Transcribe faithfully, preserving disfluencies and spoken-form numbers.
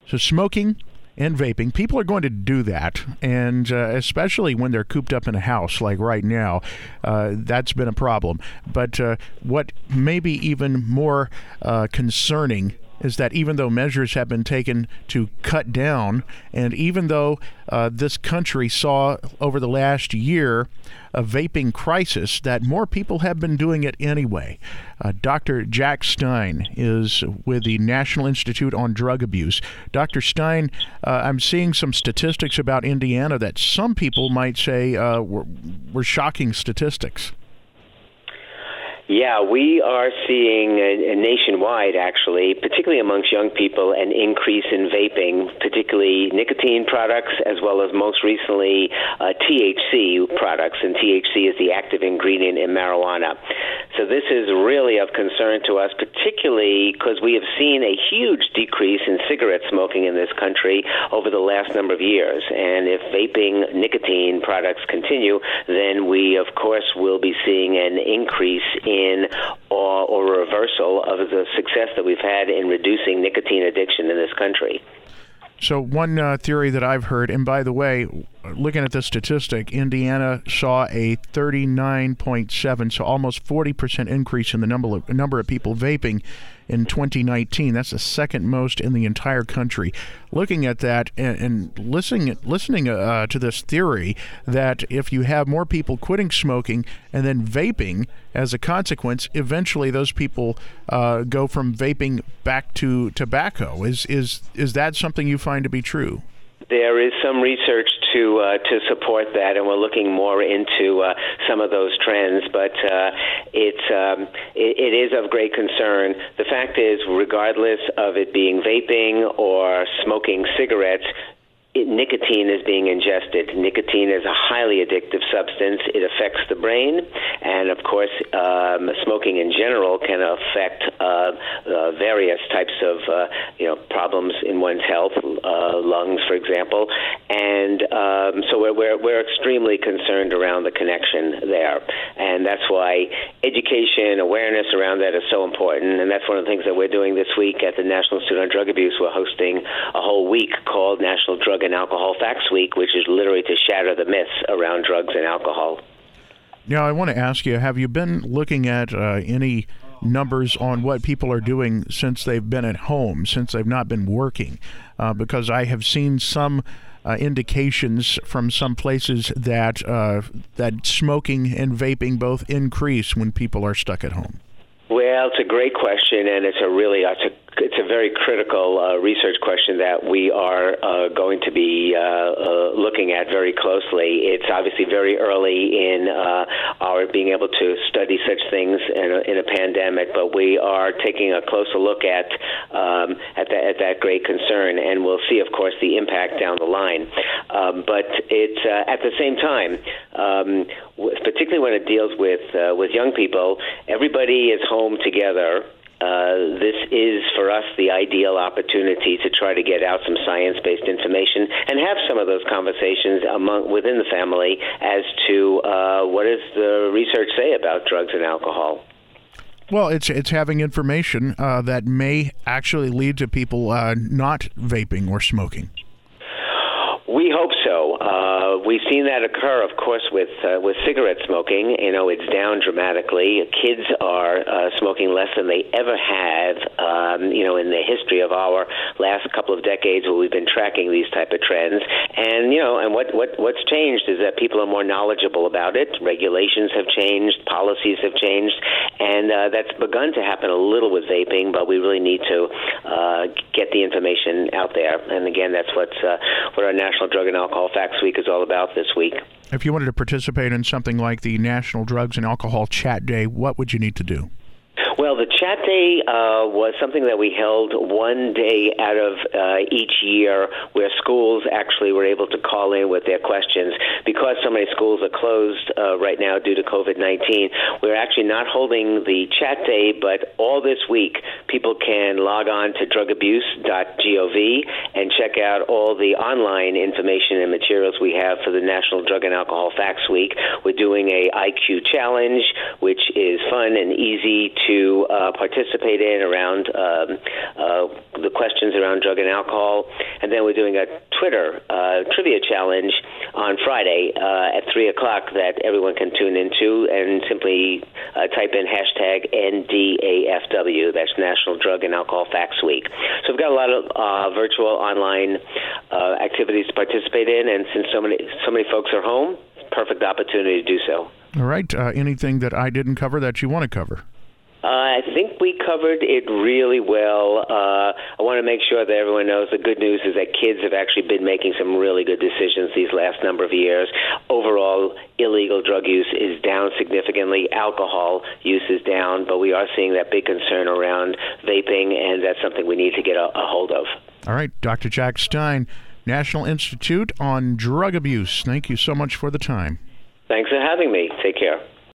So smoking and vaping, people are going to do that, and uh, especially when they're cooped up in a house like right now, uh, that's been a problem. But uh, what may be even more uh, concerning is that even though measures have been taken to cut down, and even though uh, this country saw over the last year a vaping crisis, that more people have been doing it anyway. Uh, Doctor Jack Stein is with the National Institute on Drug Abuse. Doctor Stein, uh, I'm seeing some statistics about Indiana that some people might say uh, were, were shocking statistics. Yeah, we are seeing uh, nationwide, actually, particularly amongst young people, an increase in vaping, particularly nicotine products, as well as most recently uh, T H C products. And T H C is the active ingredient in marijuana. So this is really of concern to us, particularly because we have seen a huge decrease in cigarette smoking in this country over the last number of years. And if vaping nicotine products continue, then we, of course, will be seeing an increase in in or, or a reversal of the success that we've had in reducing nicotine addiction in this country. So one uh, theory that I've heard, and by the way, looking at the statistic, Indiana saw a thirty-nine point seven, so almost forty percent increase in the number of, number of people vaping in twenty nineteen. That's the second most in the entire country. Looking at that and, and listening listening uh, to this theory that if you have more people quitting smoking and then vaping as a consequence, eventually those people uh, go from vaping back to tobacco. Is is is that something you find to be true? There is some research to uh, to support that, and we're looking more into uh, some of those trends. But uh, it's um, it, it is of great concern. The fact is, regardless of it being vaping or smoking cigarettes, It, nicotine is being ingested. Nicotine is a highly addictive substance. It affects the brain, and of course, um, smoking in general can affect uh, uh, various types of uh, you know problems in one's health, uh, lungs, for example. And um, so we're, we're we're extremely concerned around the connection there, and that's why education, awareness around that is so important. And that's one of the things that we're doing this week at the National Institute on Drug Abuse. We're hosting a whole week called National Drug and Alcohol Facts Week, which is literally to shatter the myths around drugs and alcohol. Now, I want to ask you, have you been looking at uh, any numbers on what people are doing since they've been at home, since they've not been working? Uh, because I have seen some uh, indications from some places that uh, that smoking and vaping both increase when people are stuck at home. Well, it's a great question, and it's a really it's a it's a very critical uh, research question that we are uh, going to be uh, uh, looking at very closely. It's obviously very early in uh, our being able to study such things in a, in a pandemic, but we are taking a closer look at um, at, that, at that great concern, and we'll see, of course, the impact down the line. Um, but it's uh, at the same time, um, particularly when it deals with uh, with young people, everybody is home together. Uh, this is, for us, the ideal opportunity to try to get out some science-based information and have some of those conversations among within the family as to uh, what does the research say about drugs and alcohol. Well, it's it's having information uh, that may actually lead to people uh, not vaping or smoking. We hope so. Uh, we've seen that occur, of course, with uh, with cigarette smoking. You know, it's down dramatically. Kids are uh, smoking less than they ever have, um, you know, in the history of our last couple of decades where we've been tracking these type of trends. And, you know, and what, what what's changed is that people are more knowledgeable about it. Regulations have changed. Policies have changed. And uh, that's begun to happen a little with vaping, but we really need to uh, get the information out there. And, again, that's what's, uh, what our National Drug and Alcohol Facts Week is all about this week. If you wanted to participate in something like the National Drugs and Alcohol Chat Day, what would you need to do? Well, the Chat Day uh, was something that we held one day out of uh, each year where schools actually were able to call in with their questions. Because so many schools are closed uh, right now due to COVID nineteen, we're actually not holding the Chat Day, but all this week people can log on to drug abuse dot gov and check out all the online information and materials we have for the National Drug and Alcohol Facts Week. We're doing a I Q challenge, which is fun and easy to to uh, participate in around um, uh, the questions around drug and alcohol. And then we're doing a Twitter uh, trivia challenge on Friday uh, at three o'clock that everyone can tune into and simply uh, type in hashtag N D A F W. That's National Drug and Alcohol Facts Week. So we've got a lot of uh, virtual online uh, activities to participate in, and since so many so many folks are home, perfect opportunity to do so. All right. Uh, anything that I didn't cover that you want to cover? Uh, I think we covered it really well. Uh, I want to make sure that everyone knows the good news is that kids have actually been making some really good decisions these last number of years. Overall, illegal drug use is down significantly. Alcohol use is down, but we are seeing that big concern around vaping, and that's something we need to get a, a hold of. All right. Doctor Jack Stein, National Institute on Drug Abuse. Thank you so much for the time. Thanks for having me. Take care.